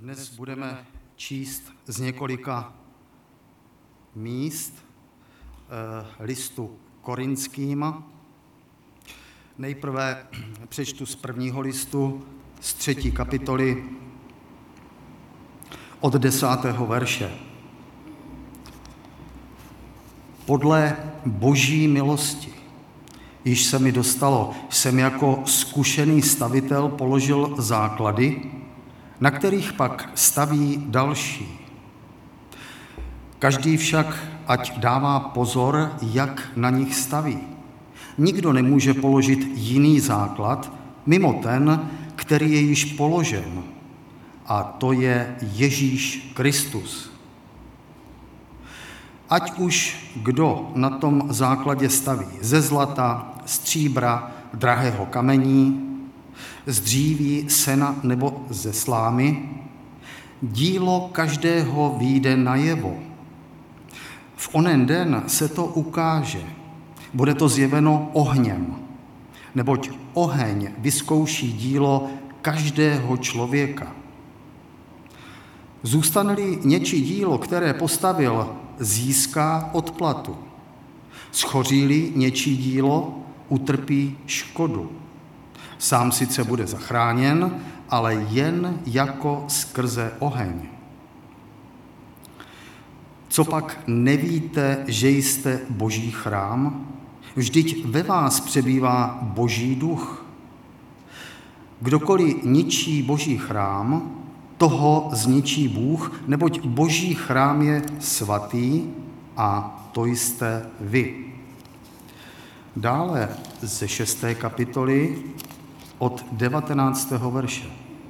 Dnes budeme číst z několika míst listu Korinským. Nejprve přečtu z prvního listu, z 3. kapitoly, od 10. verše. Podle boží milosti, již se mi dostalo, jsem jako zkušený stavitel položil základy, na kterých pak staví další. Každý však ať dává pozor, jak na nich staví. Nikdo nemůže položit jiný základ mimo ten, který je již položen, a to je Ježíš Kristus. Ať už kdo na tom základě staví ze zlata, stříbra, drahého kamení, z dříví, sena nebo ze slámy, dílo každého vyjde najevo. V onen den se to ukáže. Bude to zjeveno ohněm, neboť oheň vyzkouší dílo každého člověka. Zůstane-li něčí dílo, které postavil, získá odplatu. Schoří-li něčí dílo, utrpí škodu. Sám sice bude zachráněn, ale jen jako skrze oheň. Co pak nevíte, že jste Boží chrám? Vždyť ve vás přebývá Boží duch. Kdokoliv ničí Boží chrám, toho zničí Bůh, neboť Boží chrám je svatý a to jste vy. Dále ze 6. kapitoly od 19. verše.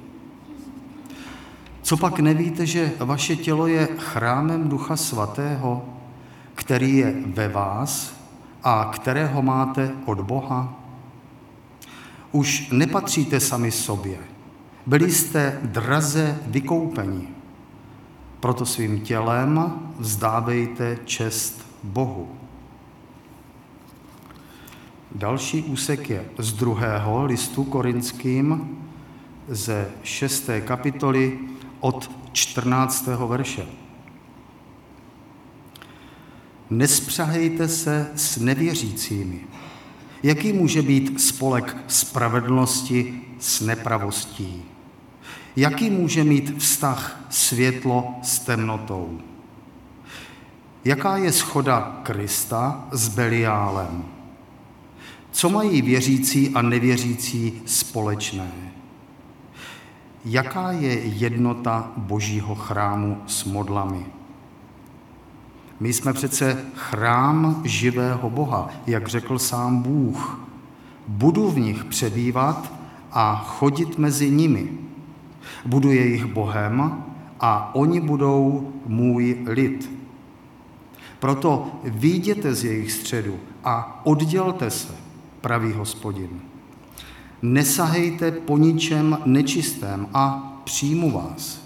Co pak nevíte, že vaše tělo je chrámem Ducha Svatého, který je ve vás a kterého máte od Boha? Už nepatříte sami sobě, byli jste draze vykoupeni, proto svým tělem vzdávejte čest Bohu. Další úsek je z 2. listu Korinským ze 6. kapitoly od 14. verše. Nespřahejte se s nevěřícími. Jaký může být spolek spravedlnosti s nepravostí? Jaký může mít vztah světlo s temnotou? Jaká je shoda Krista s Beliálem? Co mají věřící a nevěřící společné? Jaká je jednota Božího chrámu s modlami? My jsme přece chrám živého Boha, jak řekl sám Bůh. Budu v nich přebývat a chodit mezi nimi. Budu jejich Bohem a oni budou můj lid. Proto vyjděte z jejich středu a oddělte se, pravý Hospodin. Nesahejte po ničem nečistém a přijmu vás.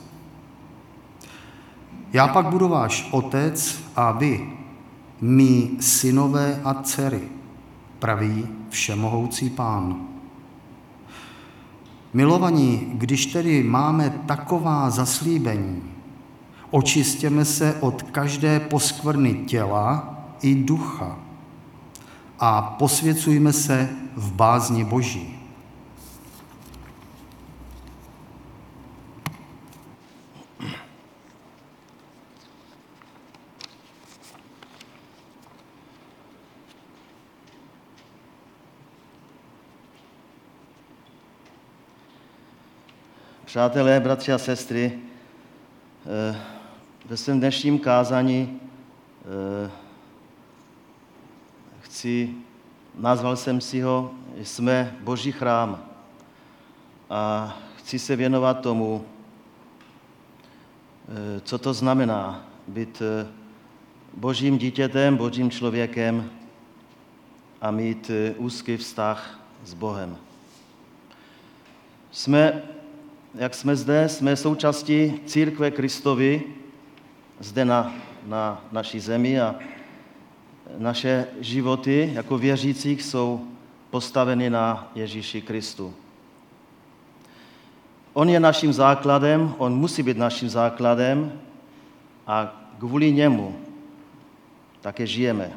Já pak budu váš otec a vy, mí synové a dcery, pravý všemohoucí Pán. Milovaní, když tedy máme taková zaslíbení, očistěme se od každé poskvrny těla i ducha a posvěcujme se v bázni Boží. Přátelé, bratři a sestry, ve svém dnešním kázání nazval jsem si ho Jsme Boží chrám a chci se věnovat tomu, co to znamená být Božím dítětem, Božím člověkem a mít úzký vztah s Bohem. Jak jsme zde, jsme součástí církve Kristovy, zde na naší zemi a naše životy jako věřících jsou postaveny na Ježíši Kristu. On je naším základem, on musí být naším základem a kvůli němu také žijeme.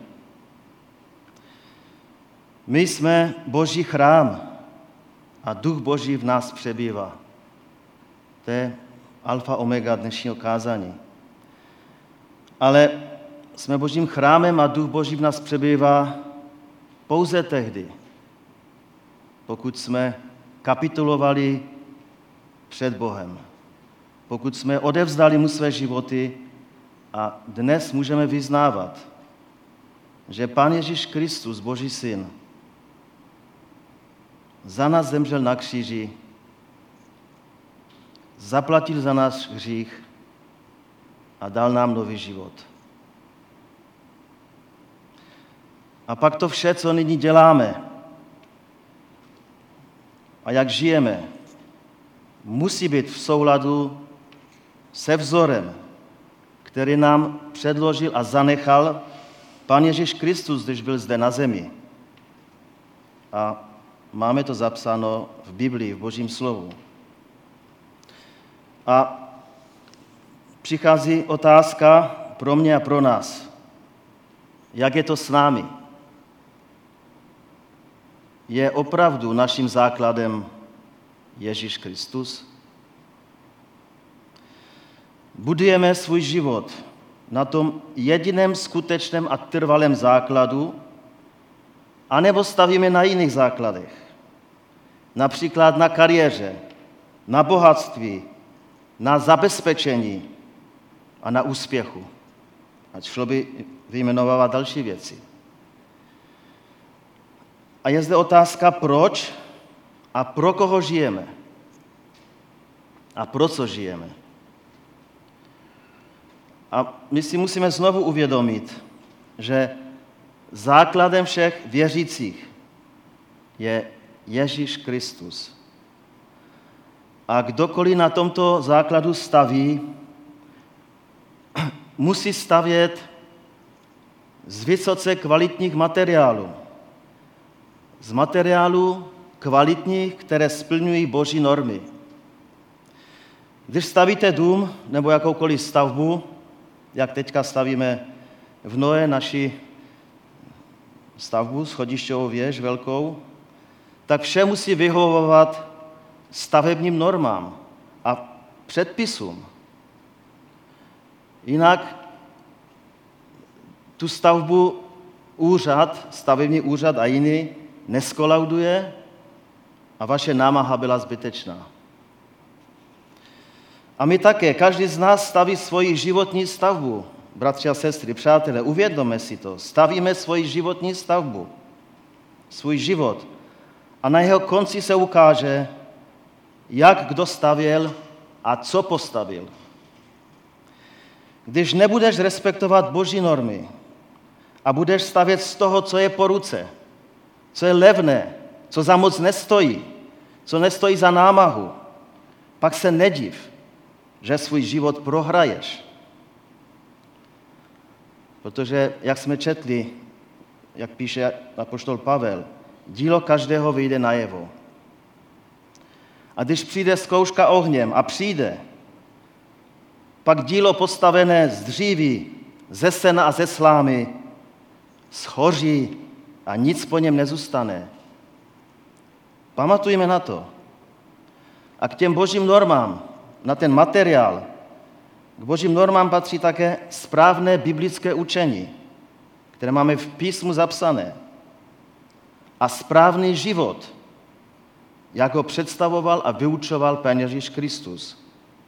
My jsme Boží chrám a Duch Boží v nás přebývá. To je alfa omega dnešního kázání. Ale jsme Božím chrámem a Duch Boží v nás přebývá pouze tehdy, pokud jsme kapitulovali před Bohem. Pokud jsme odevzdali mu své životy a dnes můžeme vyznávat, že Pán Ježíš Kristus, Boží syn, za nás zemřel na kříži, zaplatil za náš hřích a dal nám nový život. A pak to vše, co nyní děláme a jak žijeme, musí být v souladu se vzorem, který nám předložil a zanechal Pán Ježíš Kristus, když byl zde na zemi. A máme to zapsáno v Biblii, v Božím slovu. A přichází otázka pro mě a pro nás. Jak je to s námi? Je opravdu naším základem Ježíš Kristus? Budujeme svůj život na tom jediném skutečném a trvalém základu, anebo stavíme na jiných základech. Například na kariéře, na bohatství, na zabezpečení a na úspěchu. A šlo by vyjmenovávat další věci. A je zde otázka, proč a pro koho žijeme. A pro co žijeme. A my si musíme znovu uvědomit, že základem všech věřících je Ježíš Kristus. A kdokoliv na tomto základu staví, musí stavět z vysoce kvalitních materiálů. Z materiálů kvalitních, které splňují Boží normy. Když stavíte dům nebo jakoukoliv stavbu, jak teďka stavíme v Noé naši stavbu, schodišťovou věž velkou, tak vše musí vyhovovat stavebním normám a předpisům. Jinak tu stavbu stavební úřad a jiný neskolauduje a vaše námaha byla zbytečná. A my také, každý z nás staví svoji životní stavbu. Bratři a sestry, přátelé, uvědomme si to. Stavíme svoji životní stavbu, svůj život. A na jeho konci se ukáže, jak kdo stavěl a co postavil. Když nebudeš respektovat Boží normy a budeš stavět z toho, co je po ruce, co je levné, co za moc nestojí, co nestojí za námahu, pak se nediv, že svůj život prohraješ. Protože, jak jsme četli, jak píše apoštol Pavel, dílo každého vyjde najevo. A když přijde zkouška ohněm a přijde, pak dílo postavené z dříví, ze sena a ze slámy schoří a nic po něm nezůstane. Pamatujme na to. A k těm Božím normám, na ten materiál, k Božím normám patří také správné biblické učení, které máme v písmu zapsané. A správný život, jak ho představoval a vyučoval Pán Ježíš Kristus.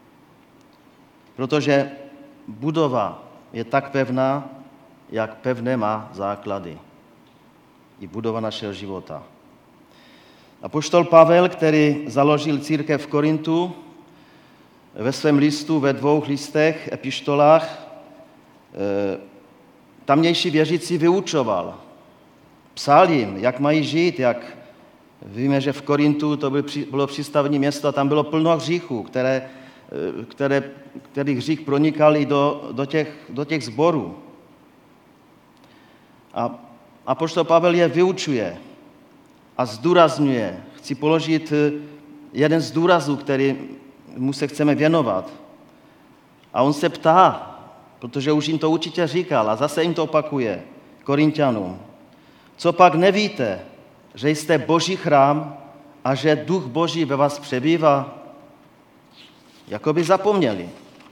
Protože budova je tak pevná, jak pevné má základy. I budova našeho života. Apoštol Pavel, který založil církev v Korintu, ve svém listu, ve 2 listech, epištolách, tamnější věřící vyučoval. Psal jim, jak mají žít, jak víme, že v Korintu to bylo přístavní město a tam bylo plno hříchů, který hřích pronikal i do těch sborů. A apoštol Pavel je vyučuje a zdůrazňuje. Chci položit jeden z důrazů, který mu se chceme věnovat. A on se ptá, protože už jim to určitě říkal a zase jim to opakuje, Korinťanům. Co pak nevíte, že jste Boží chrám a že Duch Boží ve vás přebývá? Jakoby zapomněli.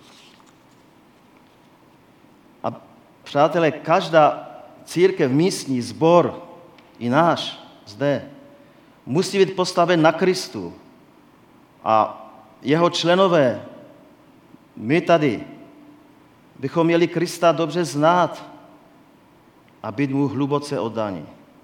A přátelé, každá církev, místní sbor, i náš zde, musí být postaven na Kristu. A jeho členové, my tady, bychom měli Krista dobře znát a být mu hluboce oddaní.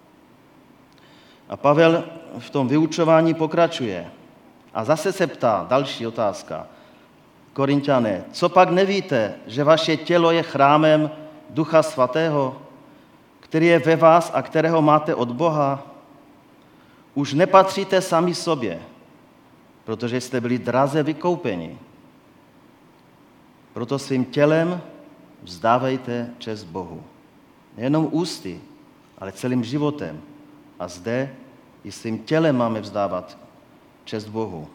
A Pavel v tom vyučování pokračuje. A zase se ptá, další otázka. Korinťané, co pak nevíte, že vaše tělo je chrámem Ducha Svatého, který je ve vás a kterého máte od Boha? Už nepatříte sami sobě, protože jste byli draze vykoupeni. Proto svým tělem vzdávejte čest Bohu. Nejenom ústy, ale celým životem. A zde i svým tělem máme vzdávat čest Bohu.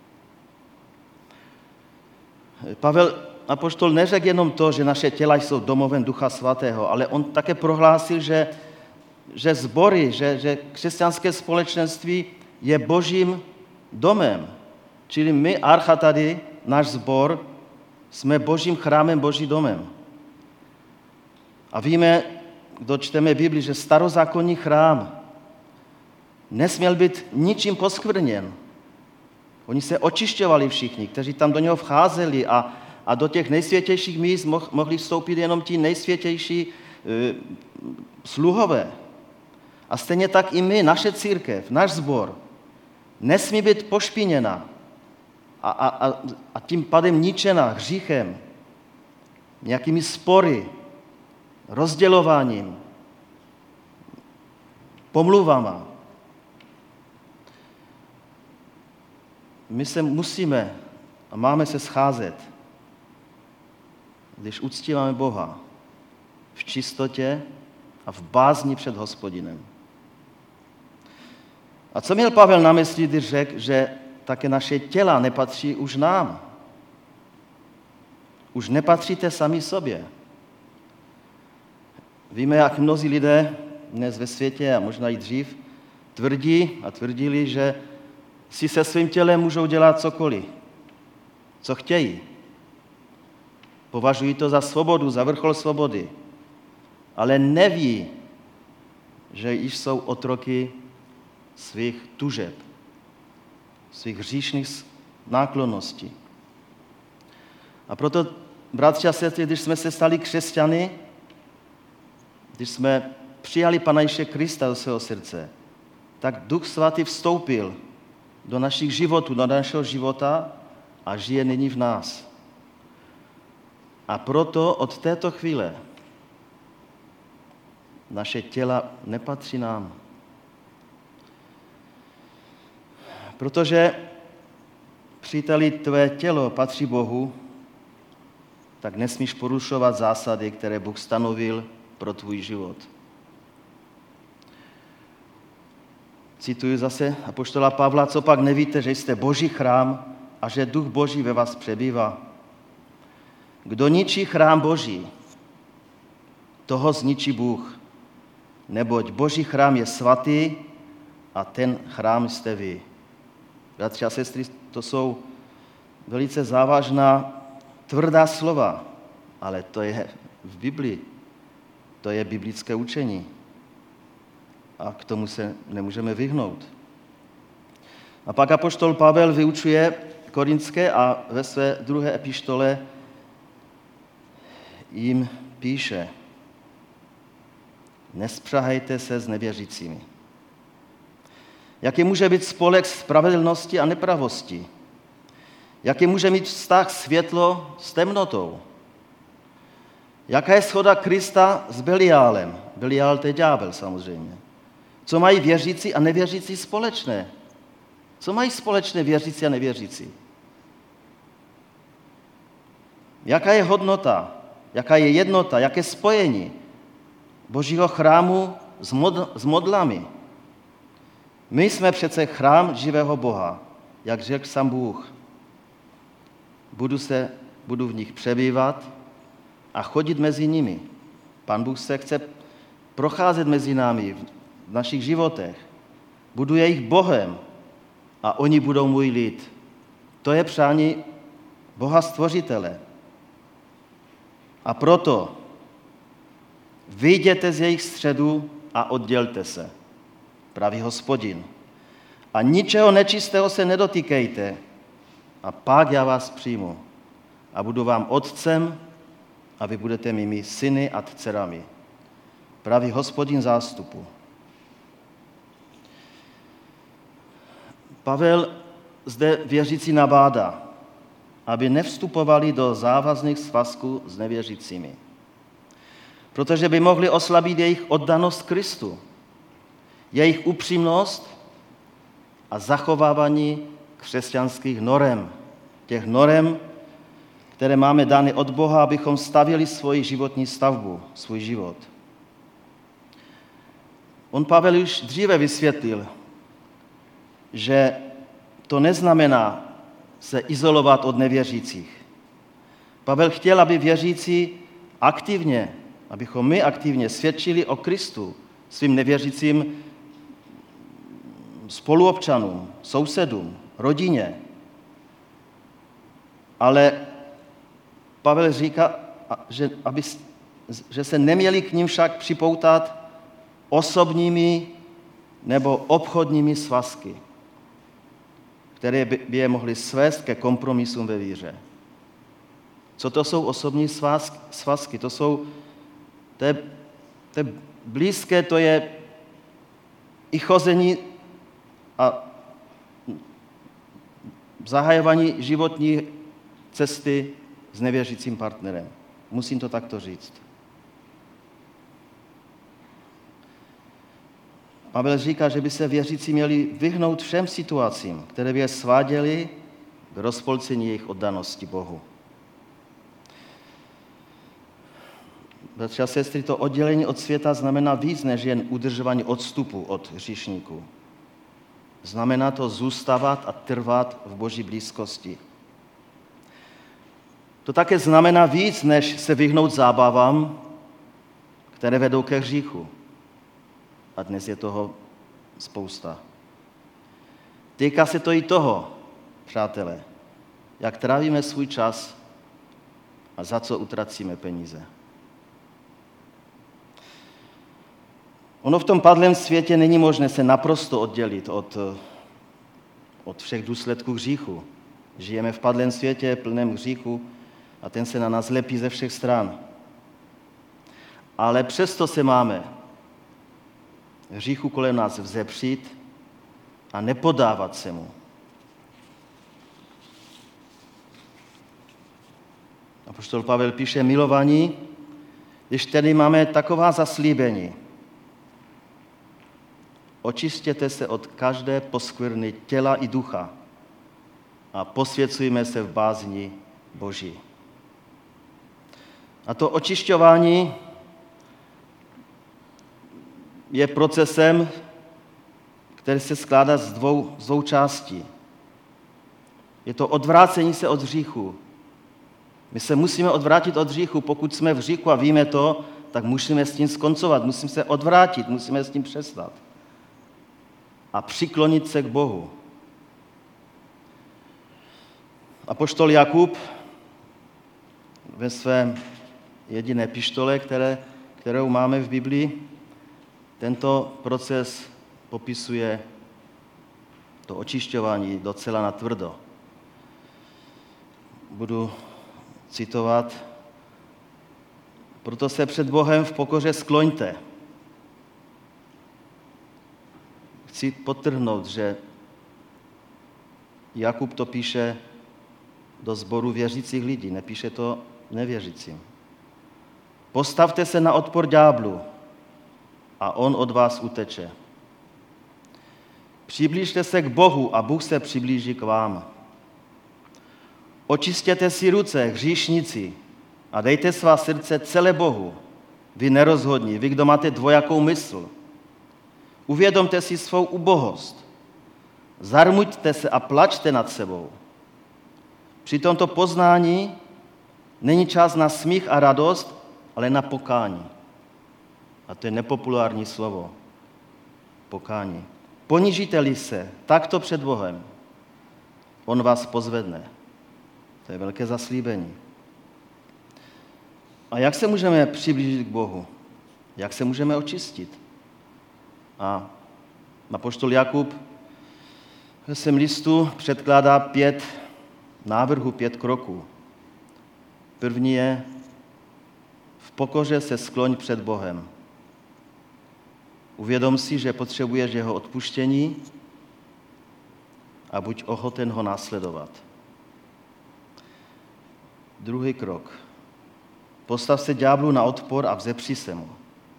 Pavel apoštol neřekl jenom to, že naše těla jsou domovem Ducha Svatého, ale on také prohlásil, že sbory, že křesťanské společenství je Božím domem. Čili my, Archa tady, náš sbor, jsme Božím chrámem, Božím domem. A víme, kdo čteme Bibli, že starozákonní chrám nesměl být ničím poskvrněn. Oni se očišťovali všichni, kteří tam do něho vcházeli a do těch nejsvětějších míst mohli vstoupit jenom ti nejsvětější sluhové. A stejně tak i my, naše církev, náš sbor, nesmí být pošpiněna a tím pádem ničena hříchem, nějakými spory, rozdělováním, pomluvama. My se musíme a máme se scházet, když uctíváme Boha v čistotě a v bázni před Hospodinem. A co měl Pavel na mysli, když řekl, že také naše těla nepatří už nám? Už nepatříte sami sobě. Víme, jak mnozí lidé dnes ve světě a možná i dřív tvrdí a tvrdili, že si se svým tělem můžou dělat cokoliv, co chtějí. Považují to za svobodu, za vrchol svobody, ale neví, že již jsou otroky svých tužeb, svých hříšných náklonností. A proto, bratři a sestry, když jsme se stali křesťany, když jsme přijali Pana Ježíše Krista do svého srdce, tak Duch Svatý vstoupil do našich životů, do našeho života a žije nyní v nás. A proto od této chvíle naše těla nepatří nám. Protože, příteli, tvé tělo patří Bohu, tak nesmíš porušovat zásady, které Bůh stanovil pro tvůj život. Cituji zase apoštola Pavla, co pak nevíte, že jste Boží chrám a že Duch Boží ve vás přebývá. Kdo ničí chrám Boží, toho zničí Bůh, neboť Boží chrám je svatý a ten chrám jste vy. Bratři a sestry, to jsou velice závažná, tvrdá slova, ale to je v Biblii. To je biblické učení. A k tomu se nemůžeme vyhnout. A pak apoštol Pavel vyučuje Korinské a ve své druhé epištole jim píše: nespřahejte se s nevěřícími. Jaký může být spolek spravedlnosti a nepravosti? Jaký může mít vztah světlo s temnotou? Jaká je shoda Krista s Beliálem? Beliál to je ďábel samozřejmě. Co mají věřící a nevěřící společné? Co mají společné věřící a nevěřící? Jaká je hodnota? Jaká je jednota? Jaké spojení Božího chrámu s modlami? My jsme přece chrám živého Boha, jak řekl sám Bůh. budu v nich přebývat a chodit mezi nimi. Pán Bůh se chce procházet mezi námi v našich životech. Budu jejich Bohem a oni budou můj lid. To je přání Boha Stvořitele. A proto vyjděte z jejich středu a oddělte se, praví Hospodin. A ničeho nečistého se nedotýkejte, a pak já vás přijmu a budu vám otcem a vy budete mými syny a dcerami, praví Hospodin zástupu. Pavel zde věřící nabádá, aby nevstupovali do závazných svazků s nevěřícími, protože by mohli oslabit jejich oddanost Kristu, jejich upřímnost a zachovávání křesťanských norem, těch norem, které máme dány od Boha, abychom stavěli svoji životní stavbu, svůj život. Pavel už dříve vysvětlil, že to neznamená se izolovat od nevěřících. Pavel chtěl, aby věřící aktivně, abychom my aktivně svědčili o Kristu svým nevěřícím spoluobčanům, sousedům, rodině. Ale Pavel říká, že se neměli k ním však připoutat osobními nebo obchodními svazky, které by je mohly svést ke kompromisům ve víře. Co to jsou osobní svazky? To je blízké, to je i chození a zahajování životní cesty s nevěřícím partnerem. Musím to takto říct. Pavel říká, že by se věřící měli vyhnout všem situacím, které by je sváděly k rozpolcení jejich oddanosti Bohu. Bratři a sestry, to oddělení od světa znamená víc než jen udržování odstupu od hříšníků. Znamená to zůstávat a trvat v Boží blízkosti. To také znamená víc, než se vyhnout zábavám, které vedou ke hříchu. A dnes je toho spousta. Týká se to i toho, přátelé, jak trávíme svůj čas a za co utracíme peníze. Ono v tom padlém světě není možné se naprosto oddělit od všech důsledků hříchu. Žijeme v padlém světě plném hříchu a ten se na nás lepí ze všech stran. Ale přesto se máme hříchu kolem nás vzepřít a nepodávat se mu. Apoštol Pavel píše, milovaní, když tedy máme taková zaslíbení, očistěte se od každé poskvrny těla i ducha a posvěcujme se v bázni Boží. A to očišťování je procesem, který se skládá z dvou částí. Je to odvrácení se od hříchu. My se musíme odvrátit od hříchu. Pokud jsme v hříchu a víme to, tak musíme s tím skoncovat, musíme se odvrátit, musíme s tím přestat. A přiklonit se k Bohu. Apoštol Jakub ve své jediné epištole, kterou máme v Biblii, tento proces popisuje to očišťování docela natvrdo. Budu citovat. Proto se před Bohem v pokoře skloňte. Chci podtrhnout, že Jakub to píše do sboru věřících lidí, nepíše to nevěřícím. Postavte se na odpor ďáblu a on od vás uteče. Přiblížte se k Bohu a Bůh se přiblíží k vám. Očistěte si ruce, hříšníci, a dejte svá srdce celé Bohu. Vy nerozhodní, vy, kdo máte dvojakou mysl. Uvědomte si svou ubohost. Zarmuďte se a plačte nad sebou. Při tomto poznání není čas na smích a radost, ale na pokání. A to je nepopulární slovo. Pokání. Ponížíte-li se takto před Bohem, on vás pozvedne. To je velké zaslíbení. A jak se můžeme přiblížit k Bohu? Jak se můžeme očistit? A apoštol Jakub ve svém listu předkládá 5 návrhů, 5 kroků. První je: v pokoře se skloň před Bohem. Uvědom si, že potřebuješ jeho odpuštění a buď ochoten ho následovat. Druhý krok. Postav se ďáblu na odpor a vzepři se mu.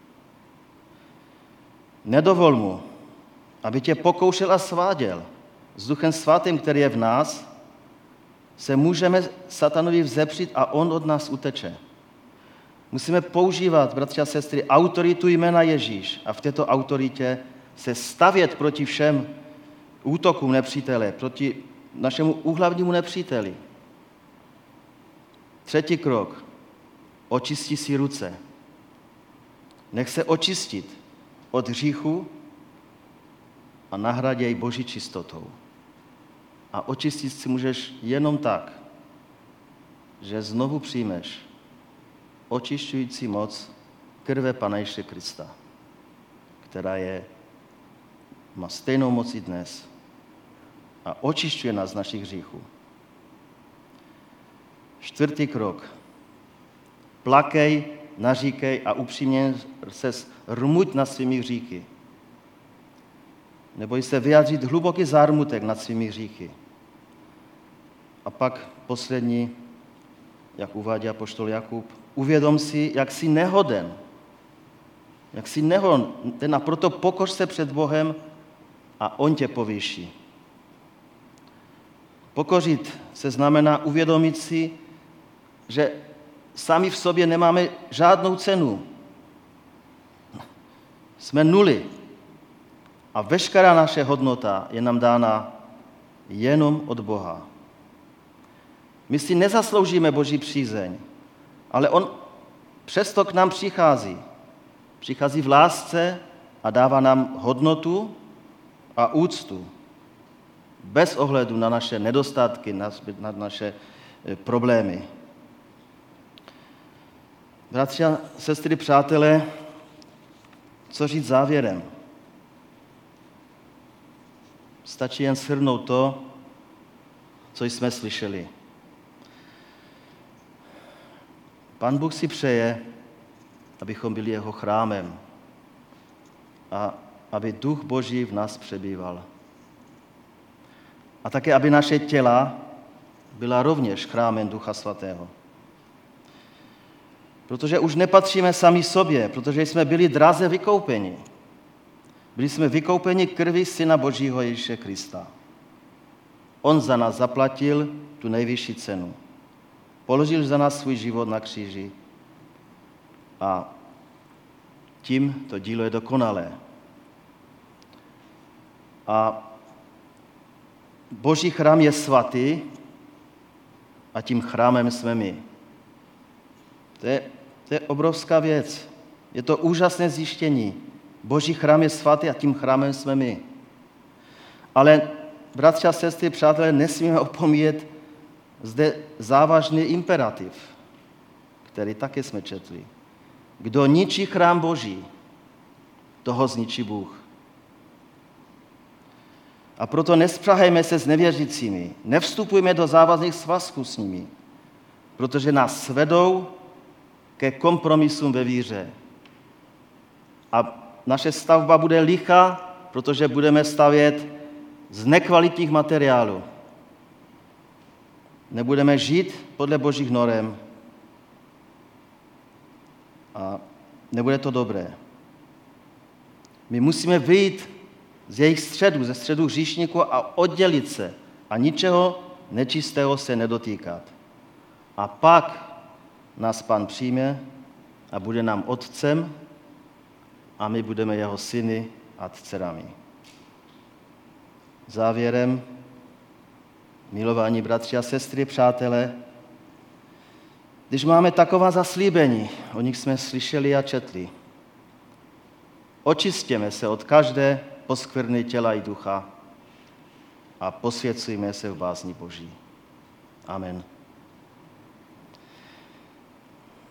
Nedovol mu, aby tě pokoušel a sváděl. S Duchem svatým, který je v nás, se můžeme satanovi vzepřít a on od nás uteče. Musíme používat, bratři a sestry, autoritu jména Ježíš a v této autoritě se stavět proti všem útokům nepřítele, proti našemu úhlavnímu nepříteli. Třetí krok. Očisti si ruce. Nech se očistit od hříchu a nahradí jej Boží čistotou. A očistit si můžeš jenom tak, že znovu přijmeš očišťující moc krve Pana Ježíše Krista, která má stejnou moc i dnes a očišťuje nás z našich hříchů. Čtvrtý krok. Plakej, naříkej a upřímně se rmuť nad svými hříchy. Neboj se vyjádřit hluboký zármutek nad svými hříchy. A pak poslední, jak uvádí apoštol Jakub, uvědom si, jak jsi nehoden. Jak jsi nehoden a proto pokoř se před Bohem a on tě povýší. Pokořit se znamená uvědomit si, že sami v sobě nemáme žádnou cenu. Jsme nuly. A veškerá naše hodnota je nám dána jenom od Boha. My si nezasloužíme Boží přízeň, ale on přesto k nám přichází. Přichází v lásce a dává nám hodnotu a úctu. Bez ohledu na naše nedostatky, na naše problémy. Bratři a sestry, přátelé, co říct závěrem? Stačí jen shrnout to, co jsme slyšeli. Pán Bůh si přeje, abychom byli jeho chrámem a aby Duch Boží v nás přebýval. A také, aby naše těla byla rovněž chrámem Ducha Svatého. Protože už nepatříme sami sobě, protože jsme byli draze vykoupeni. Byli jsme vykoupeni krví Syna Božího Ježíše Krista. On za nás zaplatil tu nejvyšší cenu. Položil za nás svůj život na kříži a tím to dílo je dokonalé. A Boží chrám je svatý a tím chrámem jsme my. To je obrovská věc. Je to úžasné zjištění. Boží chrám je svatý a tím chrámem jsme my. Ale, bratři a sestry, přátelé, nesmíme opomíjet zde závažný imperativ, který také jsme četli. Kdo ničí chrám Boží, toho zničí Bůh. A proto nespřahejme se s nevěřícími, nevstupujme do závazných svazků s nimi, protože nás svedou ke kompromisům ve víře. A naše stavba bude lichá, protože budeme stavět z nekvalitních materiálů. Nebudeme žít podle Božích norem a nebude to dobré. My musíme vyjít z jejich středu, ze středu hříšníků a oddělit se a ničeho nečistého se nedotýkat. A pak nás Pán přijme a bude nám otcem a my budeme jeho syny a dcerami. Závěrem Milovaní bratři a sestry, přátelé, když máme taková zaslíbení, o nich jsme slyšeli a četli, očistěme se od každé poskvrny těla i ducha a posvěcujme se v bázni Boží. Amen.